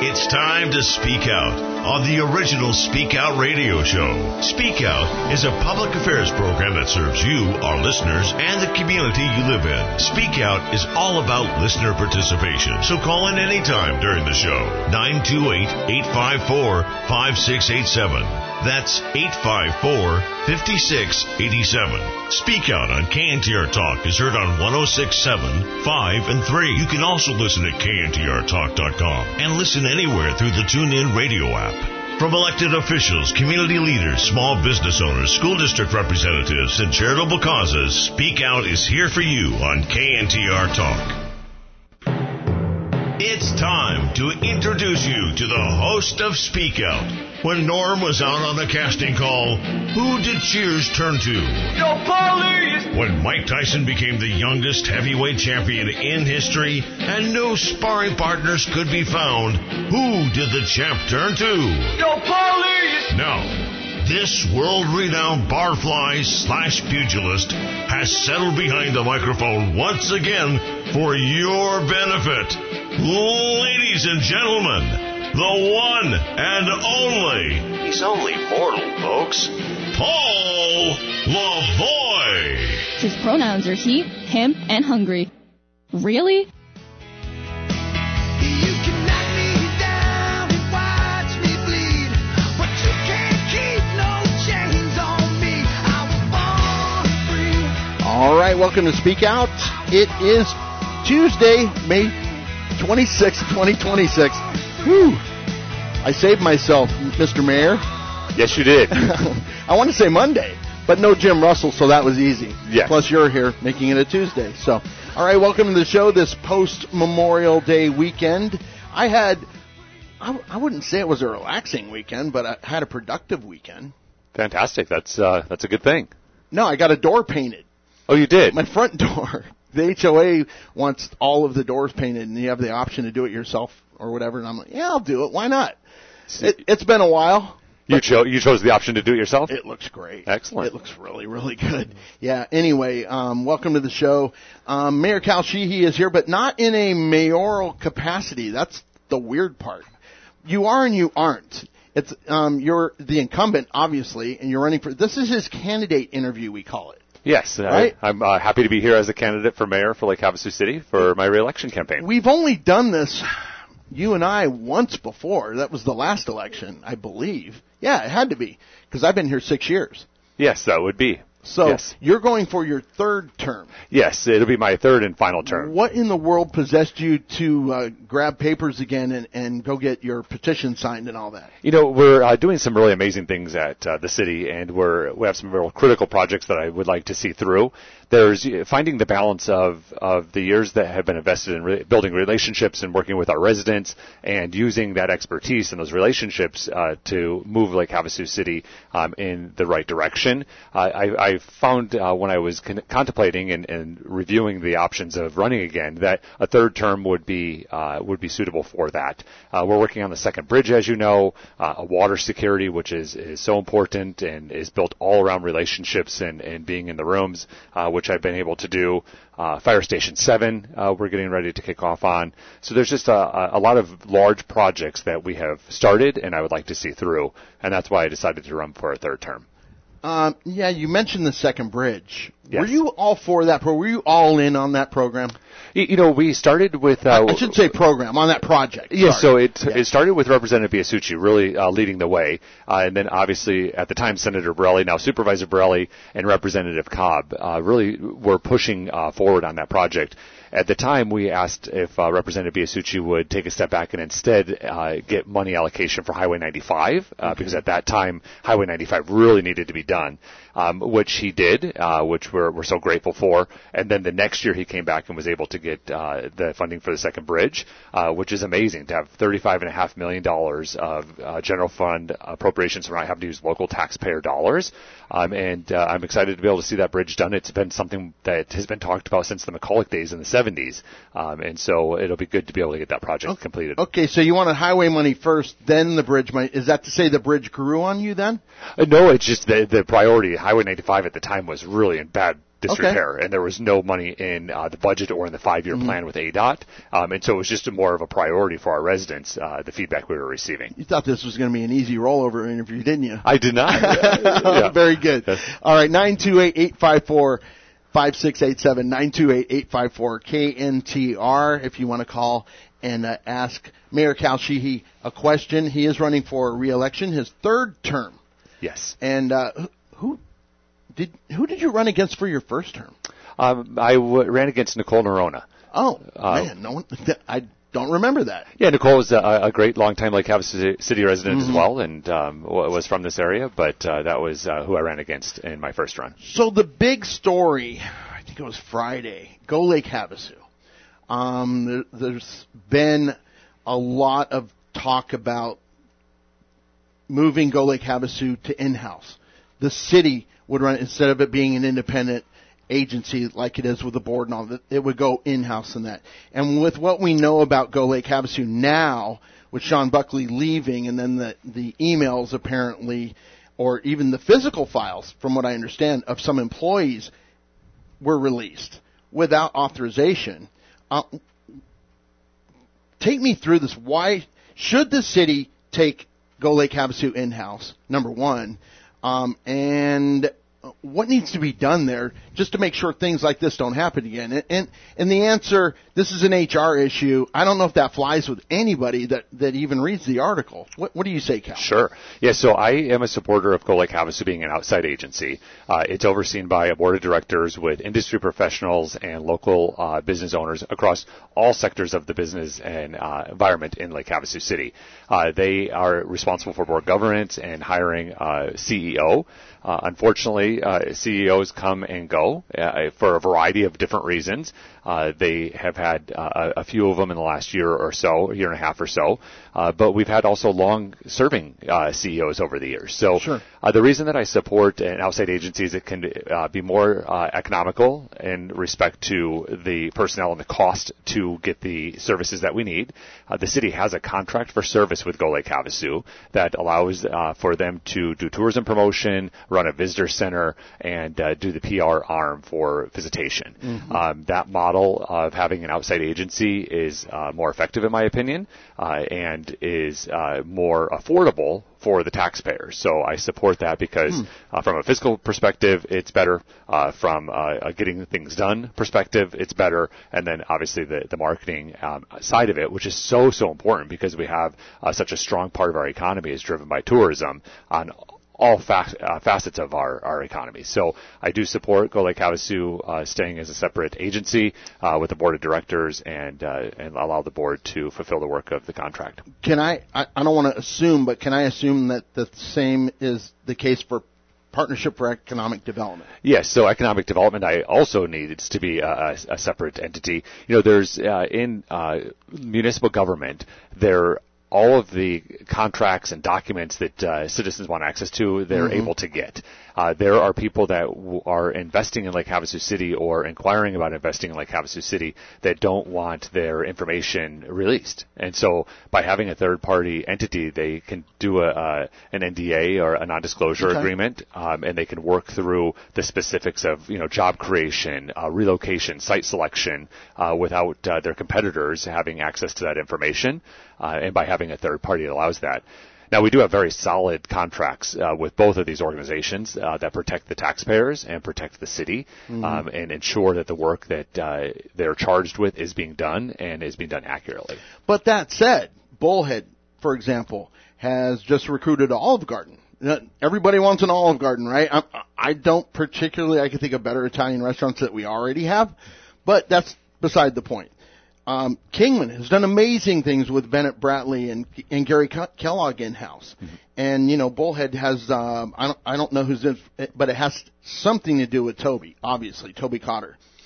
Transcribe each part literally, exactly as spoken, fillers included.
It's time to speak out on the original Speak Out radio show. Speak Out is a public affairs program that serves you, our listeners, and the community you live in. Speak Out is all about listener participation, so call in anytime during the show. nine two eight, eight five four, five six eight seven. That's eight five four, five six eight seven. Speak Out on K N T R Talk is heard on one oh six point seven, five, and three. You can also listen at K N T R talk dot com and listen anywhere through the TuneIn radio app. From elected officials, community leaders, small business owners, school district representatives, and charitable causes, Speak Out is here for you on K N T R Talk. It's time to introduce you to the host of Speak Out. When Norm was out on the casting call, who did Cheers turn to? Yo, police! When Mike Tyson became the youngest heavyweight champion in history and no sparring partners could be found, who did the champ turn to? Yo, police! Now, this world-renowned barfly slash pugilist has settled behind the microphone once again for your benefit. Ladies and gentlemen, the one and only, he's only mortal, folks, Paul Lavoie. His pronouns are he, him, and hungry. Really? All right, welcome to Speak Out. It is Tuesday, May twenty-sixth, twenty twenty-six. Whew. I saved myself, Mister Mayor. Yes, you did. I want to say Monday, but no Jim Russell, so that was easy. Yes. Plus, you're here making it a Tuesday. So, all right, welcome to the show this post-Memorial Day weekend. I had, I, I wouldn't say it was a relaxing weekend, but I had a productive weekend. Fantastic. That's uh, that's a good thing. No, I got a door painted. Oh, you did? My front door. The H O A wants all of the doors painted, and you have the option to do it yourself or whatever. And I'm like, yeah, I'll do it. Why not? It, it's been a while. You, cho- you chose the option to do it yourself? It looks great. Excellent. It looks really, really good. Yeah, anyway, um, welcome to the show. Um, Mayor Cal Sheehy is here, but not in a mayoral capacity. That's the weird part. You are and you aren't. It's um, You're the incumbent, obviously, and you're running for – this is his candidate interview, we call it. Yes, right? I, I'm uh, happy to be here as a candidate for mayor for Lake Havasu City for my re-election campaign. We've only done this, you and I, once before. That was the last election, I believe. Yeah, it had to be, because I've been here six years. Yes, that would be. So yes. You're going for your third term. Yes, it'll be my third and final term. What in the world possessed you to uh, grab papers again and, and go get your petition signed and all that? You know, we're uh, doing some really amazing things at uh, the city, and we're we have some real critical projects that I would like to see through. There's finding the balance of, of the years that have been invested in re- building relationships and working with our residents and using that expertise and those relationships uh, to move Lake Havasu City um, in the right direction. Uh, I, I found uh, when I was con- contemplating and, and reviewing the options of running again that a third term would be uh, would be suitable for that. Uh, we're working on the second bridge, as you know, uh, a water security, which is, is so important and is built all around relationships and, and being in the rooms, uh, which I've been able to do. Uh, Fire Station seven, uh, we're getting ready to kick off on. So there's just a, a lot of large projects that we have started and I would like to see through, and that's why I decided to run for a third term. Um, yeah, you mentioned the second bridge. Yes. Were you all for that? Pro- were you all in on that program? You, you know, we started with... Uh, I should say program, on that project. Yeah, so it yeah. it started with Representative Biasucci really uh, leading the way, uh, and then obviously at the time Senator Borelli, now Supervisor Borelli, and Representative Cobb uh, really were pushing uh, forward on that project. At the time, we asked if uh, Representative Biasucci would take a step back and instead uh, get money allocation for Highway ninety-five, uh, okay. because at that time, Highway ninety-five really needed to be done, um, which he did, uh, which we're, we're so grateful for. And then the next year, he came back and was able to get uh, the funding for the second bridge, uh, which is amazing to have thirty-five point five million dollars of uh, general fund appropriations where I have to use local taxpayer dollars. Um, and uh, I'm excited to be able to see that bridge done. It's been something that has been talked about since the McCulloch days in the seventies. Um, and so it'll be good to be able to get that project okay. completed. Okay, so you wanted highway money first, then the bridge money. Is that to say the bridge grew on you then? Uh, no, it's just the, the priority. Highway ninety-five at the time was really in bad disrepair, and there was no money in uh, the budget or in the five-year mm-hmm. plan with A D O T, um, and so it was just a more of a priority for our residents, uh, the feedback we were receiving. You thought this was going to be an easy rollover interview, didn't you? I did not. yeah. Very good. Yes. All right, nine two eight, eight five four, five six eight seven, nine two eight, eight five four, K N T R, if you want to call and uh, ask Mayor Cal Sheehy a question. He is running for re-election, his third term. Yes. And uh, who did who did you run against for your first term? Um, I w- ran against Nicole Nerona. Oh, uh, man, no one, I don't remember that. Yeah, Nicole was a, a great longtime Lake Havasu City resident mm-hmm. as well, and um, was from this area, but uh, that was uh, who I ran against in my first run. So the big story, I think it was Friday, Go Lake Havasu. Um, there, there's been a lot of talk about moving Go Lake Havasu to in-house. The city would run, instead of it being an independent agency like it is with the board and all that, it would go in-house in that. And with what we know about Go Lake Havasu now, with Sean Buckley leaving, and then the, the emails apparently, or even the physical files, from what I understand, of some employees were released without authorization. Uh, take me through this. Why should the city take Go Lake Havasu in-house, number one, um, and what needs to be done there just to make sure things like this don't happen again? And, and, and the answer, this is an H R issue. I don't know if that flies with anybody that, that even reads the article. What, what do you say, Cal? Sure. Yeah, so I am a supporter of Go Lake Havasu being an outside agency. Uh, it's overseen by a board of directors with industry professionals and local uh, business owners across all sectors of the business and uh, environment in Lake Havasu City. Uh, they are responsible for board governance and hiring uh, C E O. Uh, unfortunately, uh, C E Os come and go uh, for a variety of different reasons. Uh, they have had uh, a few of them in the last year or so, a year and a half or so. Uh, but we've had also long-serving uh, C E Os over the years. So sure. uh, the reason that I support an outside agency is it can uh, be more uh, economical in respect to the personnel and the cost to get the services that we need. Uh, the city has a contract for service with Go Lake Havasu that allows uh, for them to do tourism promotion, run a visitor center, and uh, do the P R arm for visitation. Mm-hmm. Um, that model of having an outside agency is uh, more effective, in my opinion, uh, and is uh, more affordable for the taxpayers. So I support that because hmm. uh, from a fiscal perspective, it's better. Uh, from uh, a getting things done perspective, it's better. And then obviously the, the marketing um, side of it, which is so, so important because we have uh, such a strong part of our economy is driven by tourism on all fa- uh, facets of our, our economy. So I do support Go Lake Havasu uh, staying as a separate agency uh, with the board of directors and uh, and allow the board to fulfill the work of the contract. Can I, I, I don't want to assume, but can I assume that the same is the case for Partnership for Economic Development? Yes, so economic development I also need it to be a, a separate entity. You know, there's uh, in uh, municipal government, there all of the contracts and documents that uh, citizens want access to, they're mm-hmm. able to get. Uh, there are people that w- are investing in Lake Havasu City or inquiring about investing in Lake Havasu City that don't want their information released. And so by having a third-party entity, they can do a, uh, an N D A or a non-disclosure okay. agreement, um, and they can work through the specifics of, you know, job creation, uh, relocation, site selection, uh, without uh, their competitors having access to that information. Uh, and by having a third party, it allows that. Now, we do have very solid contracts uh, with both of these organizations uh, that protect the taxpayers and protect the city mm-hmm. um, and ensure that the work that uh, they're charged with is being done and is being done accurately. But that said, Bullhead, for example, has just recruited Olive Garden. Everybody wants an Olive Garden, right? I, I don't particularly, I can think of better Italian restaurants that we already have, but that's beside the point. Um, Kingman has done amazing things with Bennett Bratley and, and Gary Kellogg in-house. Mm-hmm. And, you know, Bullhead has, um, I don't, I don't know who's in, but it has something to do with Toby, obviously, Toby Cotter.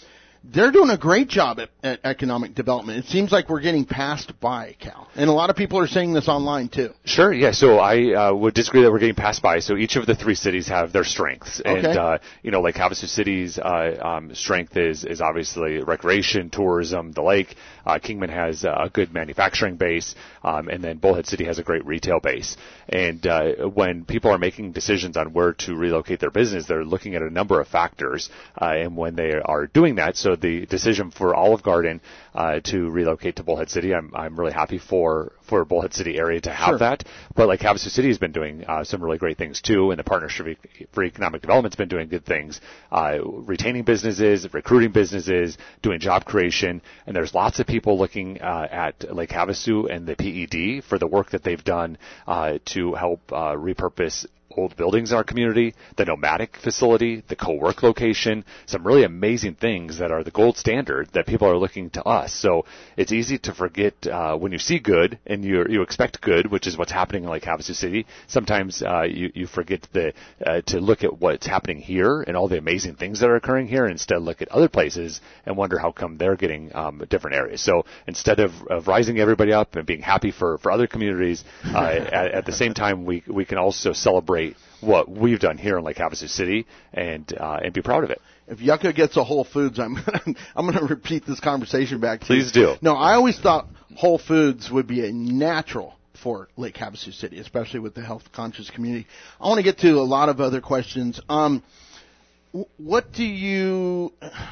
they're doing a great job at, at economic development. It seems like we're getting passed by, Cal. And a lot of people are saying this online, too. Sure, yeah. So I uh, would disagree that we're getting passed by. So each of the three cities have their strengths. And, okay. uh, you know, like Havasu City's uh, um, strength is, is obviously recreation, tourism, the lake. Uh, Kingman has a good manufacturing base. Um, and then Bullhead City has a great retail base. And uh, when people are making decisions on where to relocate their business, they're looking at a number of factors. Uh, and when they are doing that, so the decision for Olive Garden uh, to relocate to Bullhead City, I'm I'm really happy for for Bullhead City area to have sure. that. But like Havasu City has been doing uh, some really great things too, and the Partnership for Economic Development's been doing good things, uh, retaining businesses, recruiting businesses, doing job creation, and there's lots of people looking uh, at Lake Havasu and the P E D for the work that they've done uh, to help uh, repurpose old buildings in our community, the nomadic facility, the co-work location, some really amazing things that are the gold standard that people are looking to us. So it's easy to forget uh, when you see good and you you expect good, which is what's happening in Lake Havasu City. Sometimes uh, you, you forget the, uh, to look at what's happening here and all the amazing things that are occurring here, and instead look at other places and wonder how come they're getting um, different areas. So instead of, of rising everybody up and being happy for, for other communities, uh, at, at the same time we we can also celebrate what we've done here in Lake Havasu City and uh, and be proud of it. If Yucca gets a Whole Foods, I'm gonna, I'm going to repeat this conversation back to Please you. do. No, I always thought Whole Foods would be a natural for Lake Havasu City, especially with the health-conscious community. I want to get to a lot of other questions. Um, what do you,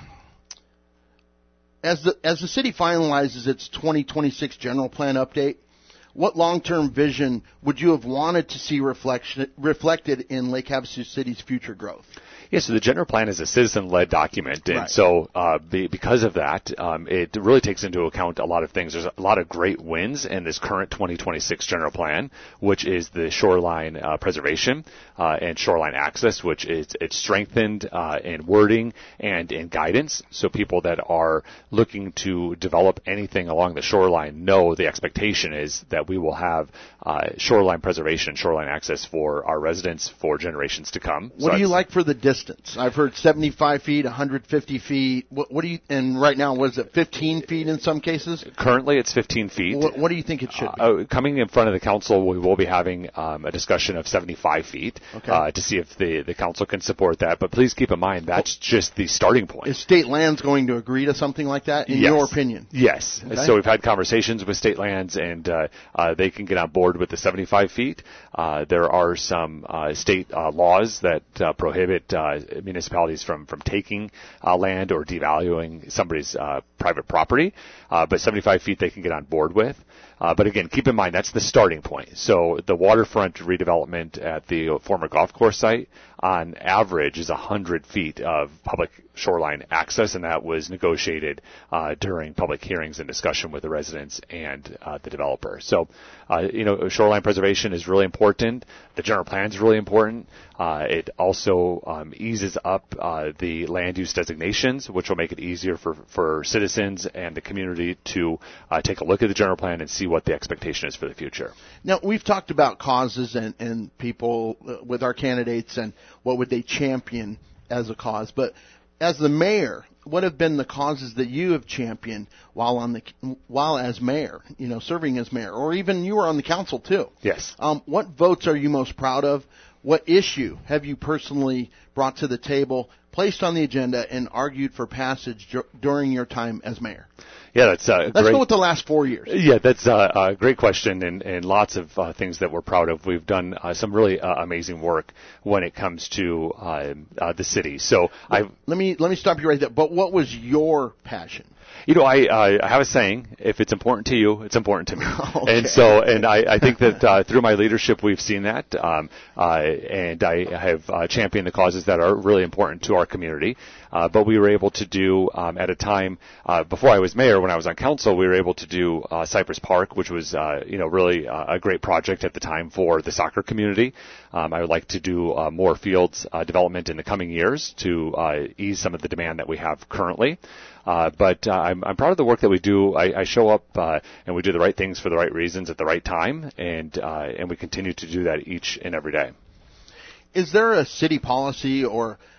as the as the city finalizes its twenty twenty-six general plan update, what long-term vision would you have wanted to see reflection, reflected in Lake Havasu City's future growth? Yeah, so the general plan is a citizen-led document, and right. so uh, be, because of that, um, it really takes into account a lot of things. There's a lot of great wins in this current twenty twenty-six general plan, which is the shoreline uh, preservation uh, and shoreline access, which is it's strengthened uh, in wording and in guidance. So people that are looking to develop anything along the shoreline know the expectation is that we will have uh, shoreline preservation, shoreline access for our residents for generations to come. What so do you I'd, like for the distance? I've heard seventy-five feet, one hundred fifty feet. What, what do you? And right now, what is it? fifteen feet in some cases. Currently, it's fifteen feet. What, what do you think it should be? Uh, coming in front of the council, we will be having um, a discussion of seventy-five feet okay. uh, to see if the the council can support that. But please keep in mind that's just the starting point. Is state lands going to agree to something like that? In yes. your opinion? Yes. Okay. So we've had conversations with state lands, and uh, uh, they can get on board with the seventy-five feet. Uh, there are some uh, state uh, laws that uh, prohibit uh, municipalities from from taking uh, land or devaluing somebody's uh, private property, uh, but seventy-five feet they can get on board with. Uh, but again, keep in mind that's the starting point. So the waterfront redevelopment at the former golf course site, on average, is one hundred feet of public shoreline access, and that was negotiated uh, during public hearings and discussion with the residents and uh, the developer. So, uh, you know, shoreline preservation is really important. The general plan is really important. Uh, it also um, eases up uh, the land use designations, which will make it easier for, for citizens and the community to uh, take a look at the general plan and see what the expectation is for the future. Now, we've talked about causes and, and people uh, with our candidates and what would they champion as a cause. But as the mayor, what have been the causes that you have championed while on the while as mayor, you know, serving as mayor, or even you were on the council too? Yes. Um, what votes are you most proud of? What issue have you personally brought to the table, placed on the agenda, and argued for passage dur- during your time as mayor? Yeah, that's uh, Let's great. go with the last four years. Yeah, that's uh, a great question, and, and lots of uh, things that we're proud of. We've done uh, some really uh, amazing work when it comes to uh, uh, the city. So I let me let me stop you right there. But what was your passion? You know, I, uh, I have a saying, if it's important to you, it's important to me. Okay. And so, and I, I think that uh, through my leadership, we've seen that, um, uh, and I have uh, championed the causes that are really important to our community. Uh, but we were able to do, um, at a time, uh, before I was mayor, when I was on council, we were able to do uh, Cypress Park, which was, uh, you know, really uh, a great project at the time for the soccer community. Um, I would like to do uh, more fields uh, development in the coming years to uh, ease some of the demand that we have currently. Uh, but uh, I'm, I'm proud of the work that we do. I, I show up uh, and we do the right things for the right reasons at the right time, and uh, and we continue to do that each and every day. Is there a city policy or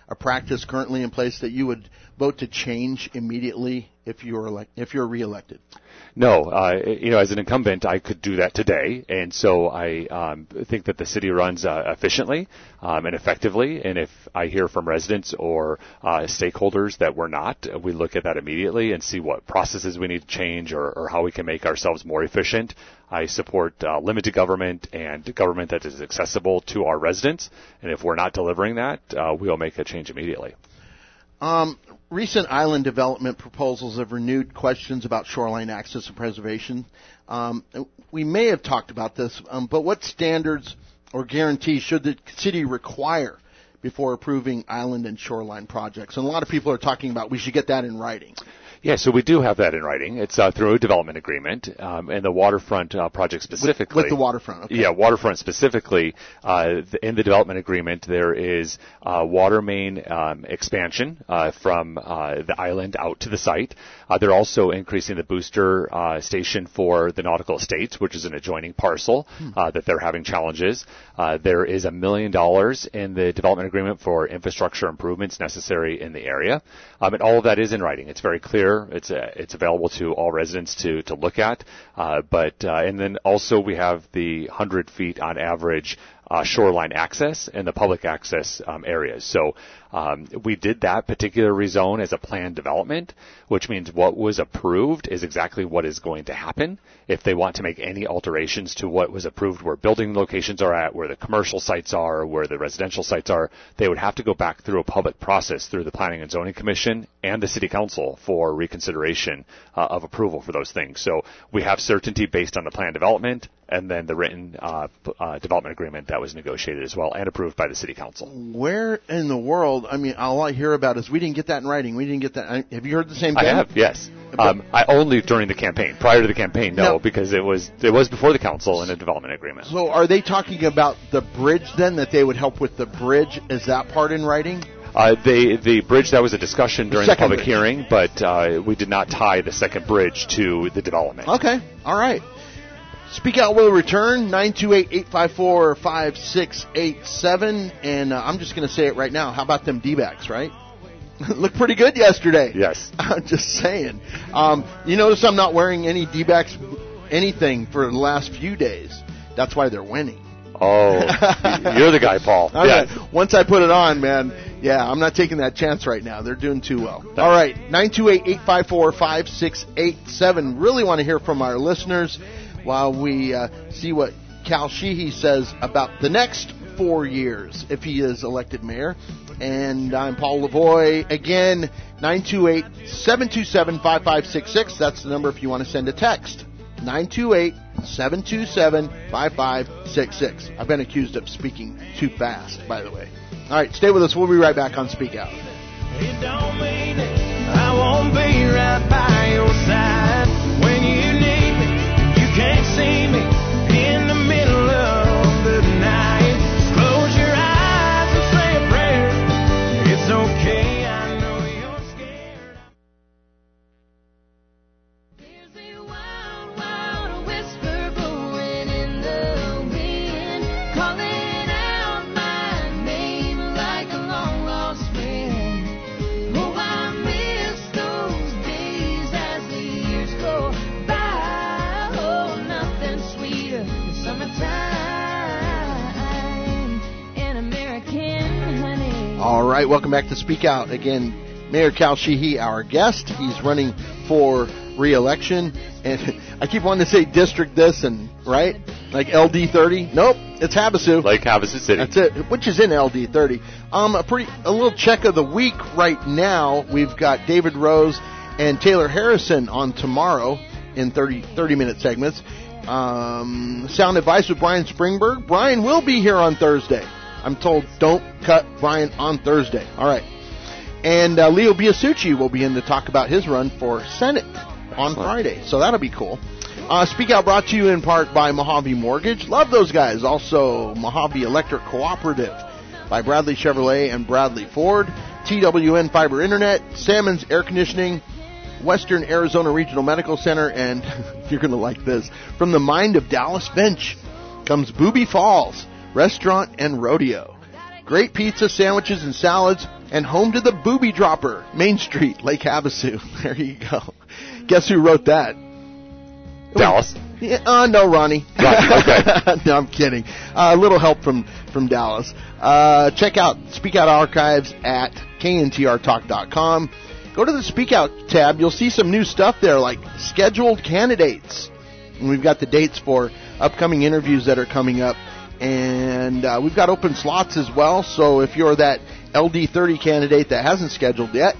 a practice currently in place that you would vote to change immediately if you were elect- if you're reelected? No, uh, you know, as an incumbent, I could do that today, and so I um, think that the city runs uh, efficiently um, and effectively. And if I hear from residents or uh, stakeholders that we're not, we look at that immediately and see what processes we need to change or, or how we can make ourselves more efficient. I support uh, limited government and government that is accessible to our residents, and if we're not delivering that, uh, we'll make a change immediately. Um, recent island development proposals have renewed questions about shoreline access and preservation. Um, we may have talked about this, um, but what standards or guarantees should the city require before approving island and shoreline projects? And a lot of people are talking about we should get that in writing. Yeah, so we do have that in writing. It's uh, through a development agreement, um, and the waterfront uh, project specifically. With, with the waterfront, okay. Yeah, waterfront specifically. Uh, the, in the development agreement, there is uh, water main um, expansion uh, from uh, the island out to the site. Uh, they're also increasing the booster uh, station for the Nautical Estates, which is an adjoining parcel hmm. uh, that they're having challenges. Uh, there is a million dollars in the development agreement for infrastructure improvements necessary in the area, um, and all of that is in writing. It's very clear. It's uh, it's available to all residents to to look at, uh, but uh, and then also we have the one hundred feet on average uh, shoreline access and the public access um, areas. So um, we did that particular rezone as a planned development, which means what was approved is exactly what is going to happen. If they want to make any alterations to what was approved, where building locations are at, where the commercial sites are, where the residential sites are, they would have to go back through a public process through the Planning and Zoning Commission and the City Council for reconsideration uh, of approval for those things. So we have certainty based on the planned development and then the written uh, uh, development agreement that was negotiated as well and approved by the City Council. Where in the world, I mean, all I hear about is we didn't get that in writing. We didn't get that. I, have you heard the same thing? I have, yes. Um, I only during the campaign. Prior to the campaign, no, no, because it was it was before the council in a development agreement. So are they talking about the bridge then, that they would help with the bridge? Is that part in writing? Uh, they, the bridge, that was a discussion during the, the public bridge. hearing, but uh, we did not tie the second bridge to the development. Okay, all right. Speak Out will return, nine two eight, eight five four, five six eight seven, and uh, I'm just going to say it right now. How about them D-backs, right? Looked pretty good yesterday. Yes. I'm just saying. Um, you notice I'm not wearing any D-backs anything for the last few days. That's why they're winning. Oh, you're the guy, Paul. Yeah. Right. Once I put it on, man, yeah, I'm not taking that chance right now. They're doing too well. All right, nine two eight, eight five four, five six eight seven. Really want to hear from our listeners while we uh, see what Cal Sheehy says about the next four years if he is elected mayor. And I'm Paul Lavoie. Again, nine two eight, seven two seven, five five six six. That's the number if you want to send a text. nine two eight, seven two seven, five five six six. I've been accused of speaking too fast, by the way. All right, stay with us. We'll be right back on Speak Out. It don't mean I won't be right by your side. When you need me, you can't see me in the middle of the night. Just close your eyes and say a prayer. It's okay, I know you're scared. There's a wild, wild whisper blowing in the wind, calling out my name like a long lost friend. Oh, I miss those days as the years go by. Oh, nothing sweeter than summertime in American honey. All right, welcome back to Speak Out. Again, Mayor Cal Sheehy, our guest. He's running for re-election. And I keep wanting to say district this and, right? Like L D thirty. Nope, it's Havasu. Lake Havasu City. That's it, which is in L D thirty. Um, a pretty, a little check of the week right now. We've got David Rose and Taylor Harrison on tomorrow in thirty, thirty-minute segments. Um, sound advice with Brian Springberg. Brian will be here on Thursday. I'm told don't cut Brian on Thursday. All right. And uh, Leo Biasucci will be in to talk about his run for Senate on Friday. So that'll be cool. Uh, Speak Out brought to you in part by Mojave Mortgage. Love those guys. Also, Mojave Electric Cooperative by Bradley Chevrolet and Bradley Ford. T W N Fiber Internet. Salmon's Air Conditioning. Western Arizona Regional Medical Center. And you're going to like this. From the mind of Dallas Finch comes Booby Falls Restaurant and Rodeo. Great pizza, sandwiches, and salads, and home to the Booby Dropper, Main Street, Lake Havasu. There you go. Guess who wrote that? Dallas. Yeah, uh, no, Ronnie. Ronnie, okay. No, I'm kidding. Uh, a little help from, from Dallas. Uh, check out Speak Out Archives at K N T R talk dot com. Go to the Speak Out tab. You'll see some new stuff there, like scheduled candidates. And we've got the dates for upcoming interviews that are coming up. And uh, we've got open slots as well. So if you're that L D thirty candidate that hasn't scheduled yet,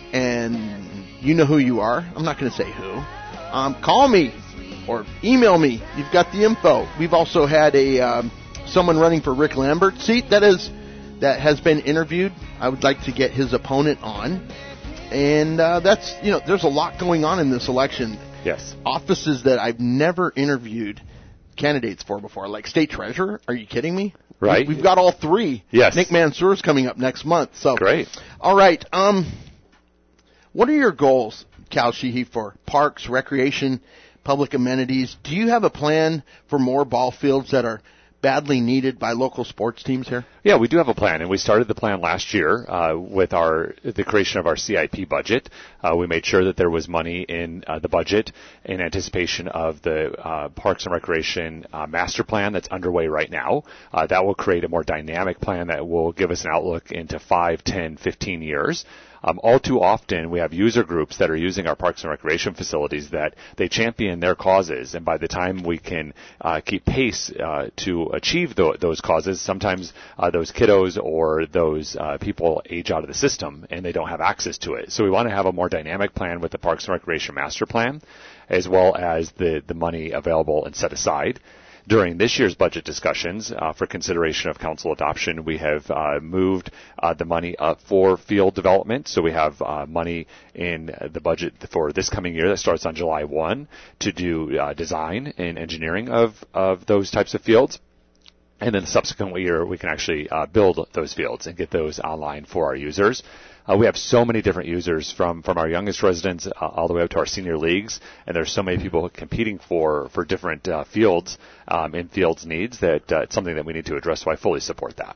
and you know who you are, I'm not going to say who, um, call me or email me. You've got the info. We've also had a um, someone running for Rick Lambert's seat that is that has been interviewed. I would like to get his opponent on. And uh, that's, you know, there's a lot going on in this election. Yes. Offices that I've never interviewed candidates for before, like state treasurer. Are you kidding me? Right. We've got all three. Yes. Nick Mansour's coming up next month. So great. All right. Um, what are your goals, Cal Sheehy, for parks, recreation, public amenities? Do you have a plan for more ball fields that are badly needed by local sports teams here? Yeah, we do have a plan, and we started the plan last year uh, with our the creation of our C I P budget. Uh, we made sure that there was money in uh, the budget in anticipation of the uh, Parks and Recreation uh, master plan that's underway right now. Uh, that will create a more dynamic plan that will give us an outlook into five, ten, fifteen years. Um, all too often, we have user groups that are using our parks and recreation facilities that they champion their causes, and by the time we can uh, keep pace uh, to achieve th- those causes, sometimes uh, those kiddos or those uh, people age out of the system and they don't have access to it. So we want to have a more dynamic plan with the Parks and Recreation Master Plan, as well as the, the money available and set aside. During this year's budget discussions, uh, for consideration of council adoption, we have uh, moved uh, the money up for field development. So we have uh, money in the budget for this coming year that starts on July first to do uh, design and engineering of, of those types of fields. And then the subsequent year, we can actually uh, build those fields and get those online for our users. Uh, we have so many different users from, from our youngest residents uh, all the way up to our senior leagues, and there's so many people competing for, for different uh, fields um, and fields needs that uh, it's something that we need to address, so I fully support that.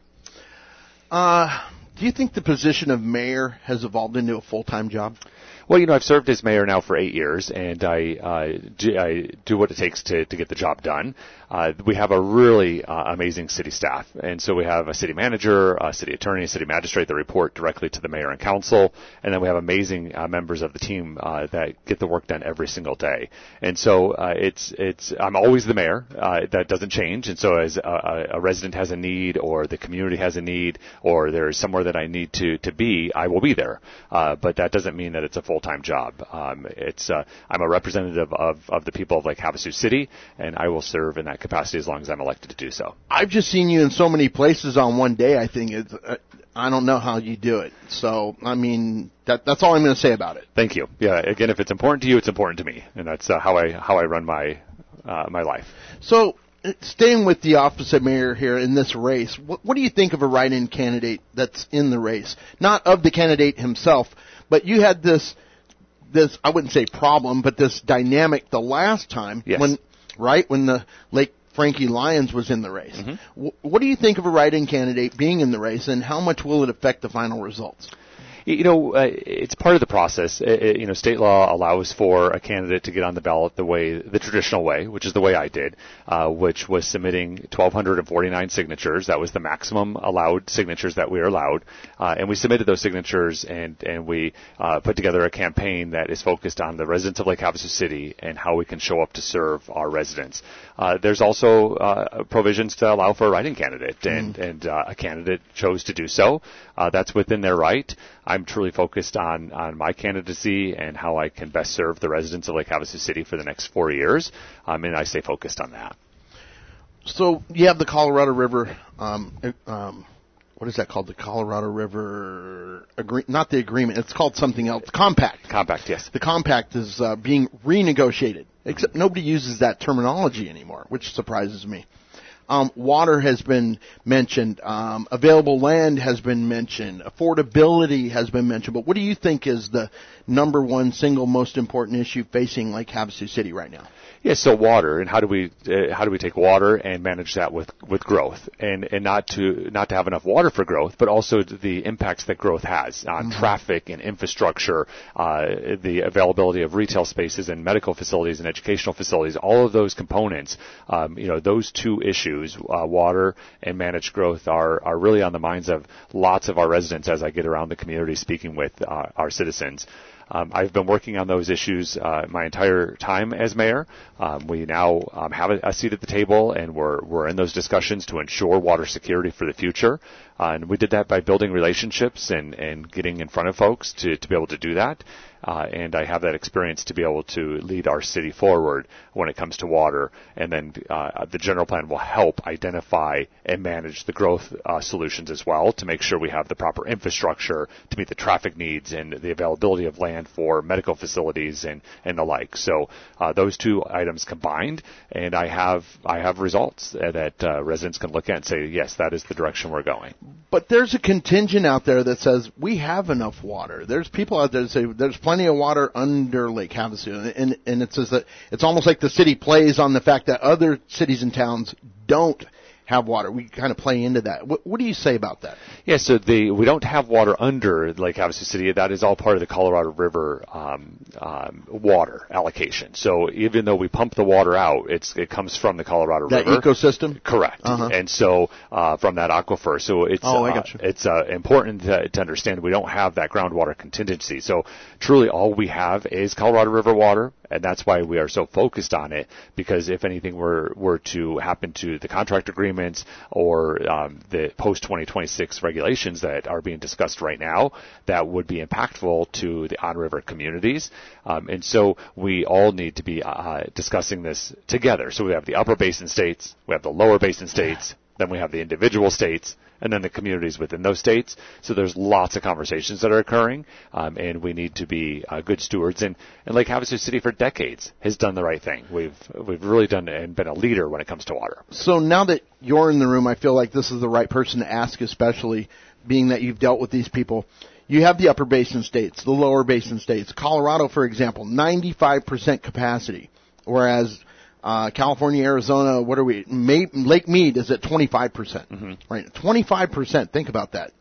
Uh, do you think the position of mayor has evolved into a full-time job? Well, you know, I've served as mayor now for eight years, and I, uh, do, I do what it takes to, to get the job done. Uh, we have a really uh, amazing city staff, and so we have a city manager, a city attorney, a city magistrate that report directly to the mayor and council, and then we have amazing uh, members of the team uh, that get the work done every single day. And so uh, it's it's I'm always the mayor. Uh, that doesn't change. And so as a, a resident has a need, or the community has a need, or there's somewhere that I need to to be, I will be there. Uh, but that doesn't mean that it's a full-time job. Um, it's uh, I'm a representative of of the people of Lake Havasu City, and I will serve in that capacity as long as I'm elected to do so. I've just seen you in so many places on one day. I think it's, uh, I don't know how you do it. So, I mean, that, that's all I'm going to say about it. Thank you. Yeah, again, if it's important to you, it's important to me, and that's uh, how I how I run my uh, my life. So, staying with the office of mayor here in this race, what, what do you think of a write-in candidate that's in the race? Not of the candidate himself, but you had this this I wouldn't say problem, but this dynamic the last time yes. when. Right, when the Lake Frankie Lions was in the race. Mm-hmm. W- what do you think of a write-in candidate being in the race, and how much will it affect the final results? You know, uh, it's part of the process. It, it, you know, state law allows for a candidate to get on the ballot the way, the traditional way, which is the way I did, uh, which was submitting one thousand two hundred forty-nine signatures. That was the maximum allowed signatures that we were allowed. Uh, and we submitted those signatures, and, and we uh, put together a campaign that is focused on the residents of Lake Havasu City and how we can show up to serve our residents. Uh, there's also uh, provisions to allow for a write-in candidate, and, mm. and uh, a candidate chose to do so. Uh, that's within their right. I'm truly focused on, on my candidacy and how I can best serve the residents of Lake Havasu City for the next four years, um, and I stay focused on that. So you have the Colorado River, um, um, what is that called? The Colorado River, agree- not the agreement, it's called something else, compact. Compact, yes. The compact is uh, being renegotiated, except nobody uses that terminology anymore, which surprises me. Um, water has been mentioned. Um, available land has been mentioned. Affordability has been mentioned. But what do you think is the number one single most important issue facing Lake Havasu City right now? Yeah, so water, and how do we uh, how do we take water and manage that with, with growth, and and not to not to have enough water for growth, but also the impacts that growth has on mm-hmm. traffic and infrastructure, uh, the availability of retail spaces and medical facilities and educational facilities, all of those components. Um, you know, those two issues, uh, water and managed growth, are are really on the minds of lots of our residents as I get around the community speaking with uh, our citizens. Um, I've been working on those issues uh, my entire time as mayor. Um, we now um, have a, a seat at the table, and we're we're in those discussions to ensure water security for the future. Uh, and we did that by building relationships and, and getting in front of folks to, to be able to do that. Uh, and I have that experience to be able to lead our city forward when it comes to water. And then uh, the general plan will help identify and manage the growth uh, solutions as well to make sure we have the proper infrastructure to meet the traffic needs and the availability of land for medical facilities and, and the like. So uh, those two items combined, and I have I have results that uh, residents can look at and say, yes, that is the direction we're going. But there's a contingent out there that says we have enough water. There's people out there that say there's plenty of water under Lake Havasu, and, and, and it says that it's almost like the city plays on the fact that other cities and towns don't have water. We kind of play into that. What, what do you say about that? Yeah, so the we don't have water under Lake Havasu City. That is all part of the Colorado River um, um, water allocation. So even though we pump the water out, it's it comes from the Colorado that River. That ecosystem? Correct. Uh-huh. And so uh, from that aquifer. So it's oh, I uh, got you. it's uh, important to, to understand we don't have that groundwater contingency. So truly all we have is Colorado River water, and that's why we are so focused on it, because if anything were, were to happen to the contract agreements or um, the post twenty twenty-six regulations that are being discussed right now, that would be impactful to the on-river communities. Um, and so we all need to be uh, discussing this together. So we have the upper basin states, we have the lower basin states, then we have the individual states, and then the communities within those states. So there's lots of conversations that are occurring, um, and we need to be uh, good stewards. And, and Lake Havasu City for decades has done the right thing. We've we've really done and been a leader when it comes to water. So now that you're in the room, I feel like this is the right person to ask, especially being that you've dealt with these people. You have the upper basin states, the lower basin states. Colorado, for example, ninety-five percent capacity, whereas Uh, California, Arizona, what are we? May, Lake Mead is at twenty-five percent, mm-hmm. right? twenty-five percent. Think about that.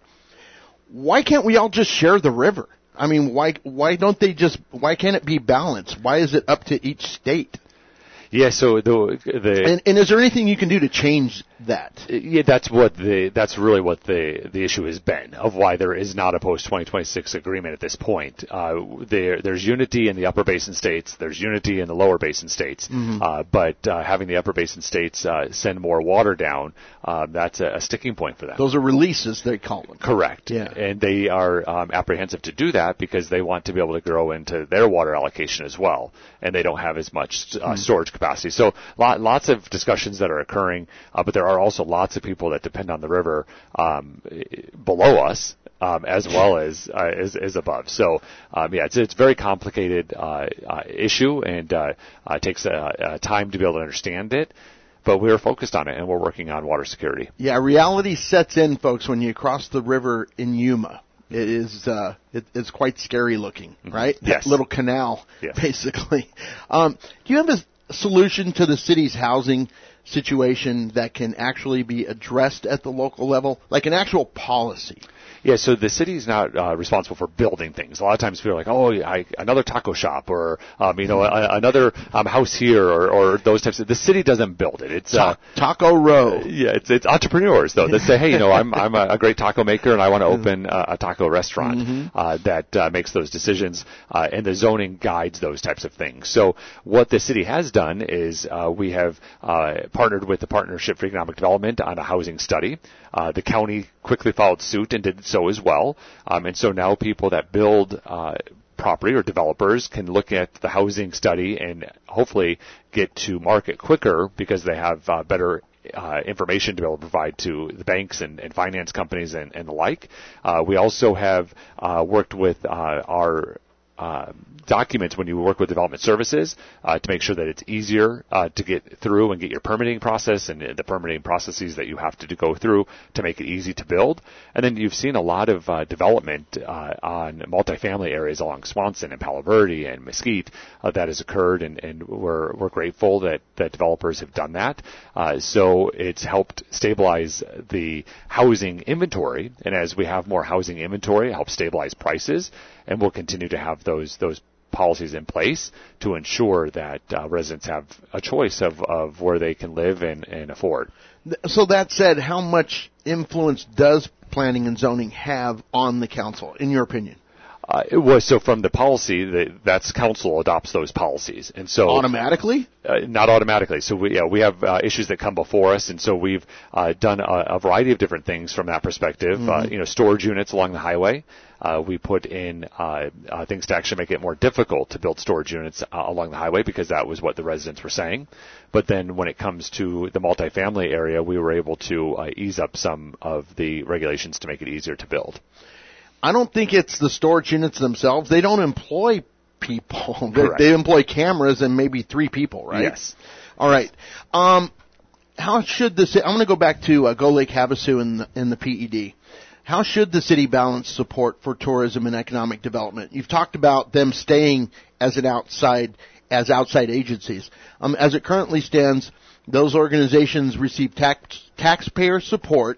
Why can't we all just share the river? I mean, why why don't they just? Why can't it be balanced? Why is it up to each state? Yeah. So the the and, and is there anything you can do to change that? Yeah, that's what the that's really what the the issue has been of why there is not a post twenty twenty-six agreement at this point. Uh, there there's unity in the upper basin states, there's unity in the lower basin states, mm-hmm. uh, but uh, having the upper basin states uh, send more water down, uh, that's a, a sticking point for them. Those are releases, they call them. Correct. Yeah. And they are um, apprehensive to do that because they want to be able to grow into their water allocation as well, and they don't have as much uh, mm-hmm. storage capacity. So lot, lots of discussions that are occurring, uh, but there are also lots of people that depend on the river um, below us um, as well as, uh, as as above. So um, yeah, it's it's a very complicated uh, uh, issue, and uh, uh, it takes uh, uh, time to be able to understand it. But we're focused on it, and we're working on water security. Yeah, reality sets in, folks, when you cross the river in Yuma. It is uh, it, it's quite scary looking, right? Mm-hmm. Yes. That little canal, yes. basically. Um, do you have a solution to the city's housing situation that can actually be addressed at the local level, like an actual policy? Yeah, so the city is not uh, responsible for building things. A lot of times people are like, oh, I, another taco shop or, um, you know, a, another um, house here or, or those types of – the city doesn't build it. It's uh, Taco Row. Yeah, it's it's entrepreneurs, though, that say, hey, you know, I'm I'm a great taco maker and I want to open a, a taco restaurant mm-hmm. uh, that uh, makes those decisions, uh, and the zoning guides those types of things. So what the city has done is uh, we have uh, partnered with the Partnership for Economic Development on a housing study. Uh, the county quickly followed suit and did so as well. Um, and so now people that build uh, property or developers can look at the housing study and hopefully get to market quicker because they have uh, better uh, information to be able to provide to the banks and, and finance companies and, and the like. Uh, we also have uh, worked with uh, our uh, documents when you work with development services uh, to make sure that it's easier uh, to get through and get your permitting process and the permitting processes that you have to go through to make it easy to build. And then you've seen a lot of uh, development uh, on multifamily areas along Swanson and Palo Verde and Mesquite uh, that has occurred, and, and we're, we're grateful that, that developers have done that. Uh, so it's helped stabilize the housing inventory, and as we have more housing inventory, it helps stabilize prices, and we'll continue to have those those policies in place to ensure that uh, residents have a choice of, of where they can live and, and afford. So that said, how much influence does planning and zoning have on the council, in your opinion? Uh, it was so from the policy that that's council adopts those policies, and so automatically, uh, not automatically. So we yeah, we have uh, issues that come before us, and so we've uh, done a, a variety of different things from that perspective. Mm-hmm. Uh, you know, storage units along the highway. Uh, we put in uh, uh, things to actually make it more difficult to build storage units uh, along the highway because that was what the residents were saying. But then when it comes to the multifamily area, we were able to uh, ease up some of the regulations to make it easier to build. I don't think it's the storage units themselves. They don't employ people. They, they employ cameras and maybe three people, right? Yes. All right. Um, how should the city, I'm going to go back to uh, Go Lake Havasu in the, in the P E D. How should the city balance support for tourism and economic development? You've talked about them staying as an outside, as outside agencies. Um, as it currently stands, those organizations receive tax, taxpayer support,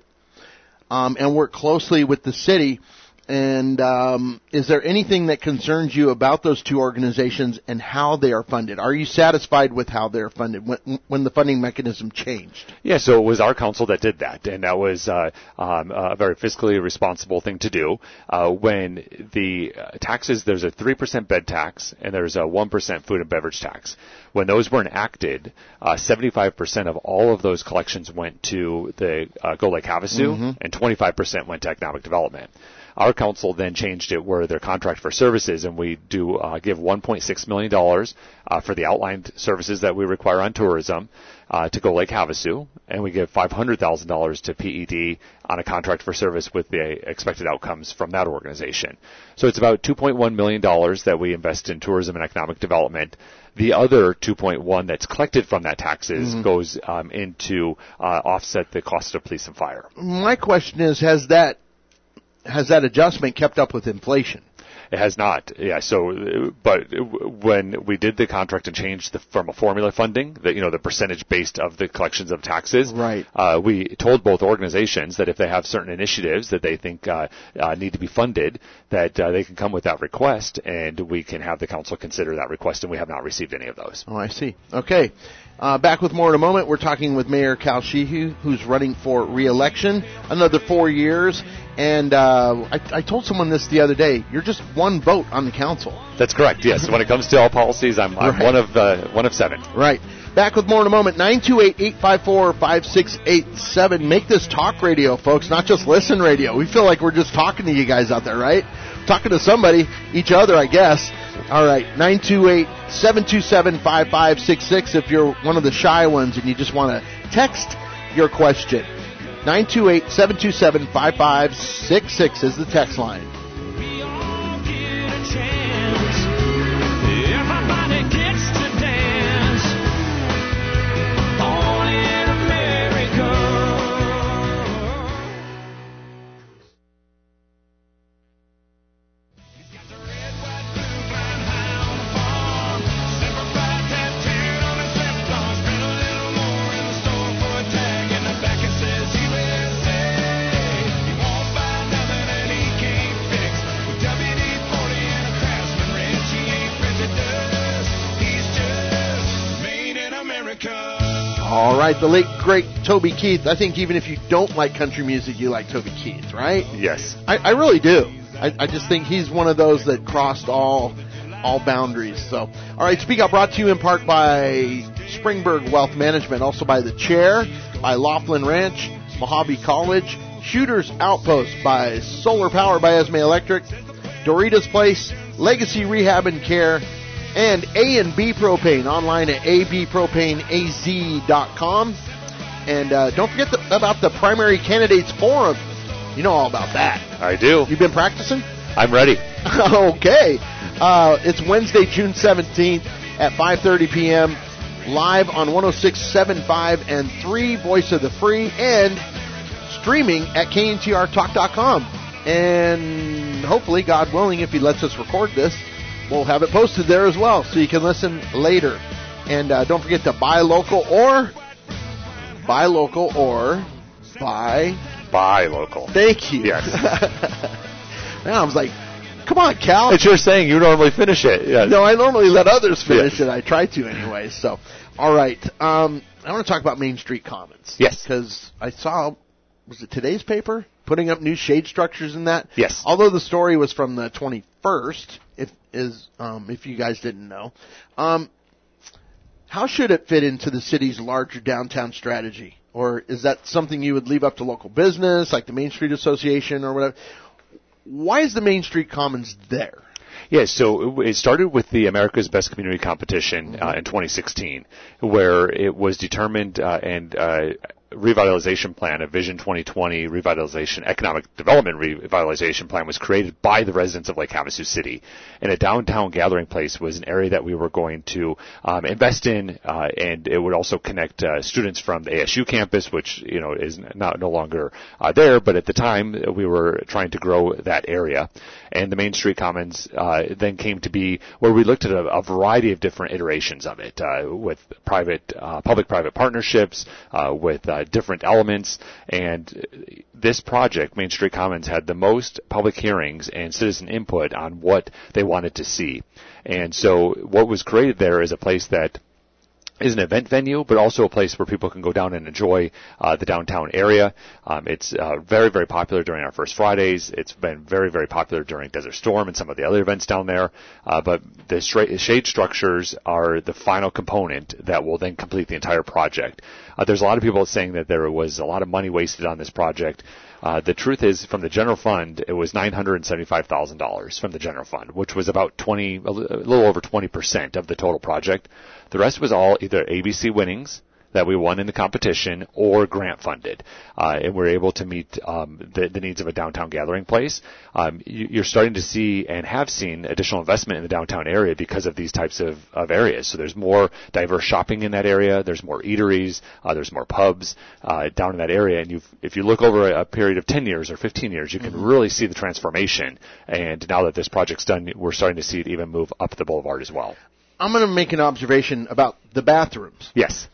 um, and work closely with the city. And um, is there anything that concerns you about those two organizations and how they are funded? Are you satisfied with how they're funded when, when the funding mechanism changed? Yeah, so it was our council that did that, and that was uh, um, a very fiscally responsible thing to do. Uh, when the taxes, there's a three percent bed tax and there's a one percent food and beverage tax. When those were enacted, uh, seventy-five percent of all of those collections went to the uh, Go Lake Havasu, mm-hmm. and twenty-five percent went to economic development. Our council then changed it where their contract for services, and we do uh, give one point six million dollars uh, for the outlined services that we require on tourism uh, to Go Lake Havasu, and we give five hundred thousand dollars to P E D on a contract for service with the expected outcomes from that organization. So it's about two point one million dollars that we invest in tourism and economic development. The other two point one that's collected from that taxes mm-hmm. goes um, into uh, offset the cost of police and fire. My question is, has that Has that adjustment kept up with inflation? It has not. Yeah. So, but when we did the contract and changed the, from a formula funding, that you know the percentage based of the collections of taxes, right? Uh, we told both organizations that if they have certain initiatives that they think uh, uh, need to be funded, that uh, they can come with that request, and we can have the council consider that request. And we have not received any of those. Oh, I see. Okay. Uh, back with more in a moment. We're talking with Mayor Cal Sheehy, who's running for re-election, another four years. And uh, I, I told someone this the other day. You're just one vote on the council. That's correct. Yes. When it comes to all policies, I'm, I'm right. one of uh, one of seven. Right. Back with more in a moment. nine two eight, eight five four, five six eight seven. Make this talk radio, folks, not just listen radio. We feel like we're just talking to you guys out there, right? Talking to somebody, each other, I guess. All right, nine two eight, seven two seven, five five six six if you're one of the shy ones and you just want to text your question. nine two eight, seven two seven, five five six six is the text line. We all get a chance. Everybody gets to dance. Born in America. All right, the late, great Toby Keith. I think even if you don't like country music, you like Toby Keith, right? Yes. I, I really do. I, I just think he's one of those that crossed all all boundaries. So, all right, Speak Out brought to you in part by Springburg Wealth Management, also by The Chair, by Laughlin Ranch, Mojave College, Shooter's Outpost by Solar Power by Esme Electric, Doritos Place, Legacy Rehab and Care, and A and B Propane, online at a b propane a z dot com. And uh, don't forget the, about the Primary Candidates Forum. You know all about that. I do. You've been practicing? I'm ready. Okay. Uh, it's Wednesday, June seventeenth at five thirty p.m. live on one oh six point seven five and three Voice of the Free, and streaming at K N T R talk dot com. And hopefully, God willing, if he lets us record this, we'll have it posted there as well, so you can listen later. And uh, don't forget to buy local or buy local or buy Buy local. Thank you. Yes. Now I was like, come on, Cal. It's your saying. You normally finish it. Yeah. No, I normally let others finish Yes. it. I try to anyway. So, all right. Um, I want to talk about Main Street Commons. Yes. Because I saw, was it today's paper, putting up new shade structures in that? Yes. Although the story was from the twenty-first, if is um, if you guys didn't know. Um, how should it fit into the city's larger downtown strategy? Or is that something you would leave up to local business, like the Main Street Association or whatever? Why is the Main Street Commons there? Yeah, so it started with the America's Best Community Competition uh, in twenty sixteen, where it was determined uh, and uh, revitalization plan, a Vision twenty twenty revitalization, economic development revitalization plan was created by the residents of Lake Havasu City. And a downtown gathering place was an area that we were going to um, invest in, uh, and it would also connect uh, students from the A S U campus, which, you know, is not no longer uh, there, but at the time we were trying to grow that area. And the Main Street Commons uh, then came to be where we looked at a, a variety of different iterations of it, uh, with private, uh, public-private partnerships, uh, with uh, different elements, and this project, Main Street Commons, had the most public hearings and citizen input on what they wanted to see. And so what was created there is a place that is an event venue, but also a place where people can go down and enjoy uh, the downtown area. Um, it's uh, very, very popular during our First Fridays. It's been very, very popular during Desert Storm and some of the other events down there. Uh, but the stra- shade structures are the final component that will then complete the entire project. Uh, there's a lot of people saying that there was a lot of money wasted on this project. Uh, the truth is, from the general fund, it was nine hundred seventy-five thousand dollars from the general fund, which was about twenty, a little over twenty percent of the total project. The rest was all either A B C winnings that we won in the competition or grant funded, uh, and we're able to meet um, the, the needs of a downtown gathering place. Um, you, you're starting to see and have seen additional investment in the downtown area because of these types of, of areas. So there's more diverse shopping in that area. There's more eateries. Uh, there's more pubs uh, down in that area. And you've, if you look over a, a period of ten years or fifteen years, you can mm-hmm. really see the transformation. And now that this project's done, we're starting to see it even move up the boulevard as well. I'm going to make an observation about the bathrooms. Yes.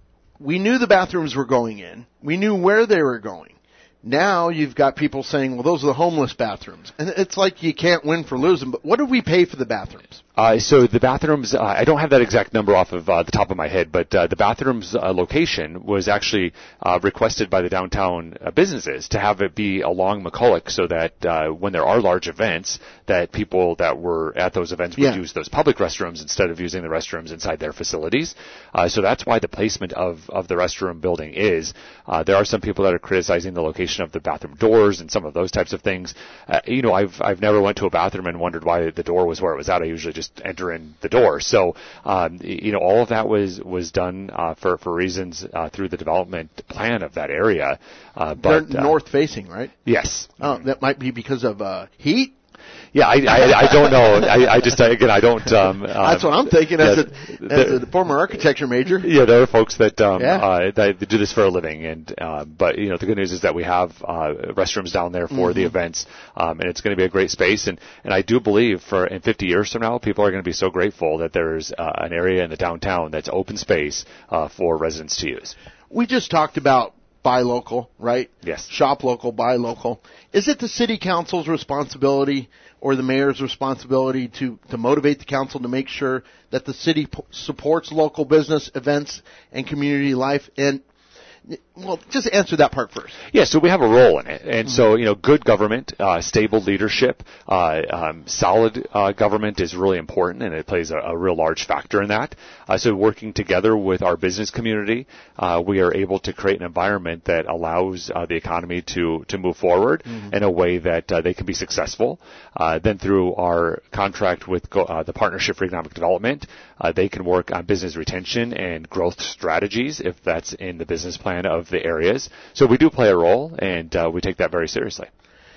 We knew the bathrooms were going in. We knew where they were going. Now you've got people saying, well, those are the homeless bathrooms. And it's like you can't win for losing. But what do we pay for the bathrooms? Uh, so the bathrooms, uh, I don't have that exact number off of uh, the top of my head, but uh, the bathrooms uh, location was actually uh, requested by the downtown uh, businesses to have it be along McCulloch so that uh, when there are large events, that people that were at those events would yeah. use those public restrooms instead of using the restrooms inside their facilities. Uh, so that's why the placement of, of the restroom building is. Uh, there are some people that are criticizing the location of the bathroom doors and some of those types of things. Uh, you know, I've I've never went to a bathroom and wondered why the door was where it was at. I usually just enter in the door. So, um, you know, all of that was was done uh, for for reasons uh, through the development plan of that area. Uh, but They're uh, north facing, right? Yes. Oh, that might be because of uh, heat. Yeah, I, I, I don't know. I, I just, again, I don't. Um, That's um, what I'm thinking as, yeah, a, the, as a former architecture major. Yeah, there are folks that, um, Yeah. uh, that do this for a living, and uh, but you know, the good news is that we have uh, restrooms down there for Mm-hmm. the events, um, and it's going to be a great space. And, and I do believe for in fifty years from now, people are going to be so grateful that there's uh, an area in the downtown that's open space uh, for residents to use. We just talked about buy local, right? Yes. Shop local, buy local. Is it the city council's responsibility or the mayor's responsibility to, to motivate the council to make sure that the city p- supports local business, events, and community life? And, well, just answer that part first. Yeah, so we have a role in it. And so, you know, good government, uh, stable leadership, uh, um, solid uh, government is really important, and it plays a, a real large factor in that. Uh, so working together with our business community, uh, we are able to create an environment that allows uh, the economy to, to move forward mm-hmm. in a way that uh, they can be successful. Uh, then through our contract with go- uh, the Partnership for Economic Development, uh, they can work on business retention and growth strategies if that's in the business plan of the areas. So we do play a role, and uh, we take that very seriously.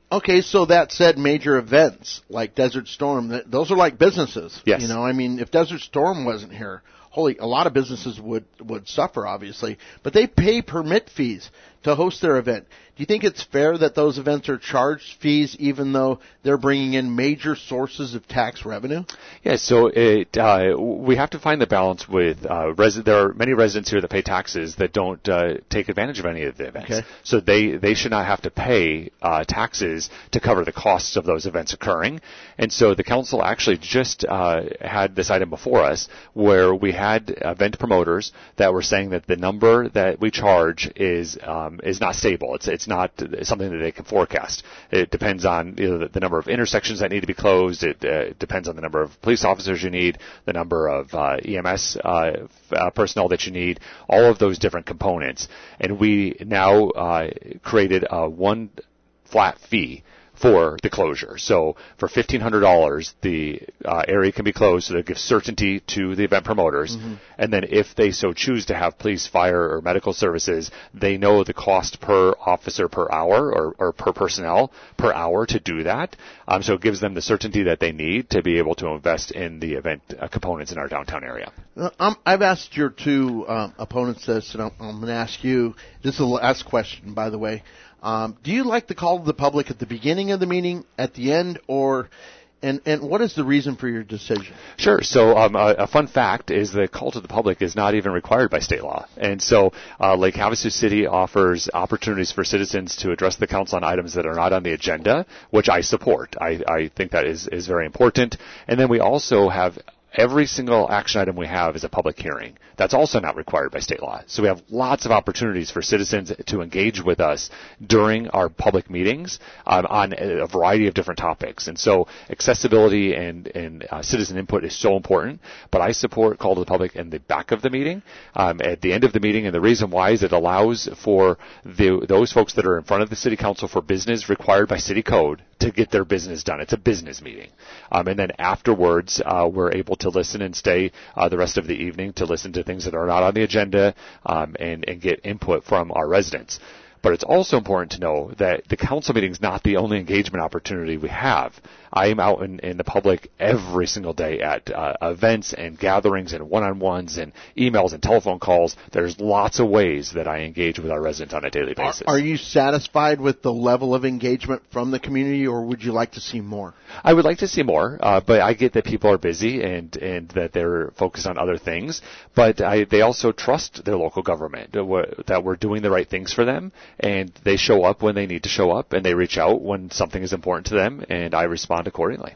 Okay, so that said, major events like Desert Storm, th- those are like businesses. Yes. You know, I mean, if Desert Storm wasn't here, holy, a lot of businesses would, would suffer, obviously. But they pay permit fees to host their event. Do you think it's fair that those events are charged fees even though they're bringing in major sources of tax revenue? Yeah, so it, uh, we have to find the balance with, uh, resi- there are many residents here that pay taxes that don't uh, take advantage of any of the events. Okay. So they, they should not have to pay uh, taxes to cover the costs of those events occurring. And so the council actually just uh, had this item before us where we had event promoters that were saying that the number that we charge is um, is not stable. It's it's not something that they can forecast. It depends on you know, the, the number of intersections that need to be closed. It uh, depends on the number of police officers you need, the number of uh, E M S uh, uh, personnel that you need, all of those different components. And we now uh, created a one flat fee for the closure. So for fifteen hundred dollars, the uh, area can be closed, so that gives certainty to the event promoters. Mm-hmm. And then if they so choose to have police, fire, or medical services, they know the cost per officer per hour or, or per personnel per hour to do that. Um, so it gives them the certainty that they need to be able to invest in the event uh, components in our downtown area. Uh, um, I've asked your two um, opponents this, and I'm, I'm going to ask you, this is the last question, by the way. Um, do you like the call to the public at the beginning of the meeting, at the end, or and and what is the reason for your decision? Sure. So um, a, a fun fact is the call to the public is not even required by state law. And so uh, Lake Havasu City offers opportunities for citizens to address the council on items that are not on the agenda, which I support. I, I think that is, is very important. And then we also have every single action item we have is a public hearing. That's also not required by state law. So we have lots of opportunities for citizens to engage with us during our public meetings um, on a variety of different topics. And so accessibility and, and uh, citizen input is so important. But I support call to the public in the back of the meeting, um, at the end of the meeting. And the reason why is it allows for the, those folks that are in front of the city council for business required by city code to get their business done. It's a business meeting. Um, and then afterwards, uh, we're able to listen and stay uh, the rest of the evening to listen to things that are not on the agenda um, and, and get input from our residents. But it's also important to know that the council meeting is not the only engagement opportunity we have. I am out in, in the public every single day at uh, events and gatherings and one-on-ones and emails and telephone calls. There's lots of ways that I engage with our residents on a daily basis. Are, are you satisfied with the level of engagement from the community, or would you like to see more? I would like to see more, uh, but I get that people are busy and, and that they're focused on other things. But I, they also trust their local government, that we're doing the right things for them, and they show up when they need to show up, and they reach out when something is important to them, and I respond accordingly.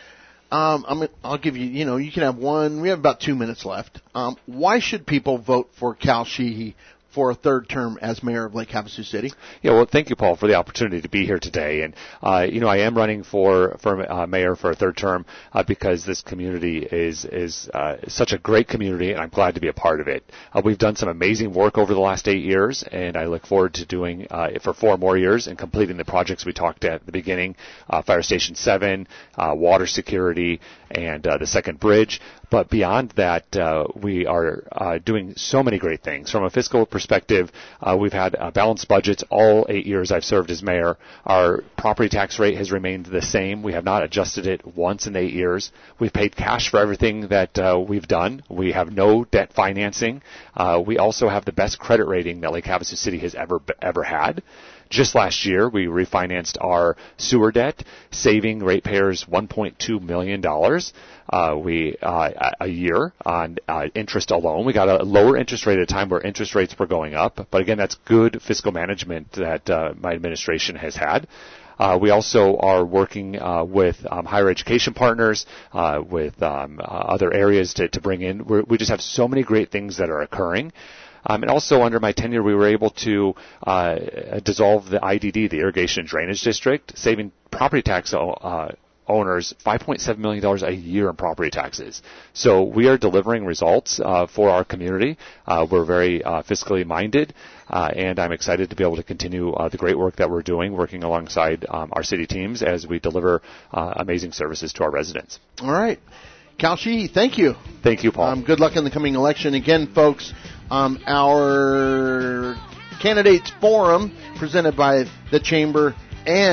Um, I'm, I'll give you, you know, you can have one. We have about two minutes left. Um, why should people vote for Cal Sheehy for a third term as mayor of Lake Havasu City? Yeah, well, thank you, Paul, for the opportunity to be here today. And, uh, you know, I am running for, for uh, mayor for a third term uh, because this community is, is uh, such a great community, and I'm glad to be a part of it. Uh, we've done some amazing work over the last eight years, and I look forward to doing uh, it for four more years and completing the projects we talked at the beginning, uh, Fire Station seven, uh, water security, and uh, the second bridge. But beyond that, uh, we are uh, doing so many great things. From a fiscal perspective, uh, we've had uh, balanced budgets all eight years I've served as mayor. Our property tax rate has remained the same. We have not adjusted it once in eight years. We've paid cash for everything that uh, we've done. We have no debt financing. Uh, we also have the best credit rating that Lake Havasu City has ever ever had. Just last year, we refinanced our sewer debt, saving ratepayers one point two million dollars uh, we uh, a year on uh, interest alone. We got a lower interest rate at a time where interest rates were going up. But again, that's good fiscal management that uh, my administration has had. Uh, we also are working uh, with um, higher education partners, uh, with um, uh, other areas to, to bring in. We're, we just have so many great things that are occurring. Um, and also under my tenure, we were able to uh, dissolve the I D D, the Irrigation and Drainage District, saving property tax uh, owners five point seven million dollars a year in property taxes. So we are delivering results uh, for our community. Uh, we're very uh, fiscally minded, uh, and I'm excited to be able to continue uh, the great work that we're doing, working alongside um, our city teams as we deliver uh, amazing services to our residents. All right. Cal Sheehy, thank you. Thank you, Paul. Um, good luck in the coming election. Again, folks, um, our candidates forum presented by the Chamber and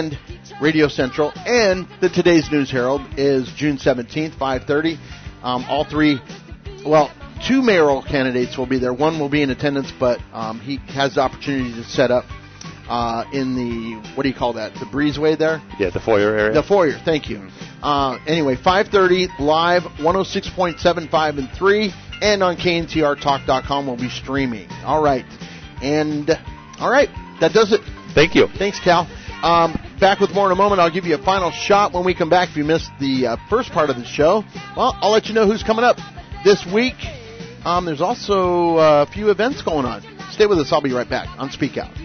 Radio Central, and the Today's News Herald is June seventeenth, five thirty. Um, all three, well, two mayoral candidates will be there. One will be in attendance, but um, he has the opportunity to set up uh, in the, what do you call that, the breezeway there? Yeah, the foyer area. The foyer, thank you. Uh, anyway, five thirty, live, one oh six point seven five and three, and on K N T R talk dot com we'll be streaming. All right. And, all right, that does it. Thank you. Thanks, Cal. Um, back with more in a moment. I'll give you a final shot when we come back. If you missed the uh, first part of the show, well, I'll let you know who's coming up this week. Um, there's also uh, a few events going on. Stay with us. I'll be right back on Speak Out.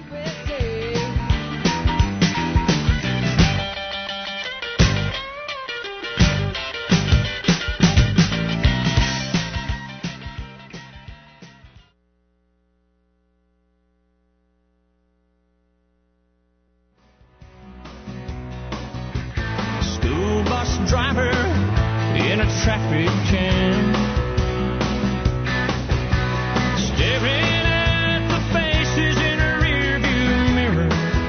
Driver in a traffic jam, staring at the faces in a rearview mirror.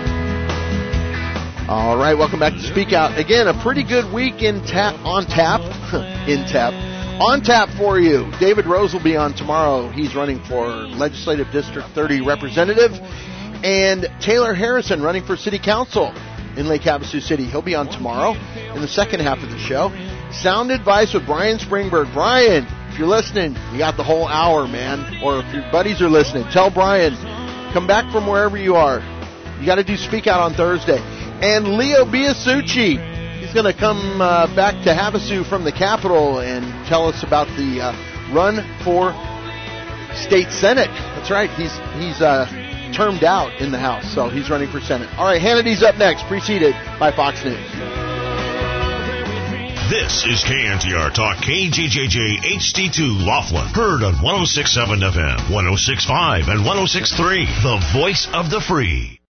All right, welcome back to Speak Out. Again, a pretty good week in tap on tap, in tap, on tap for you. David Rose will be on tomorrow. He's running for Legislative District thirty representative, and Taylor Harrison running for City Council in Lake Havasu City. He'll be on tomorrow in the second half of the show. Sound Advice with Brian Springberg. Brian, if you're listening, you got the whole hour, man. Or if your buddies are listening, tell Brian, come back from wherever you are. You got to do Speak Out on Thursday. And Leo Biasucci, he's going to come uh, back to Havasu from the Capitol and tell us about the uh, run for State Senate. That's right, he's he's uh, termed out in the House, so he's running for Senate. All right, Hannity's up next, preceded by Fox News. This is K N T R Talk, K J J J H D two Laughlin. Heard on one oh six point seven F M, one oh six point five, and one oh six point three. The voice of the free.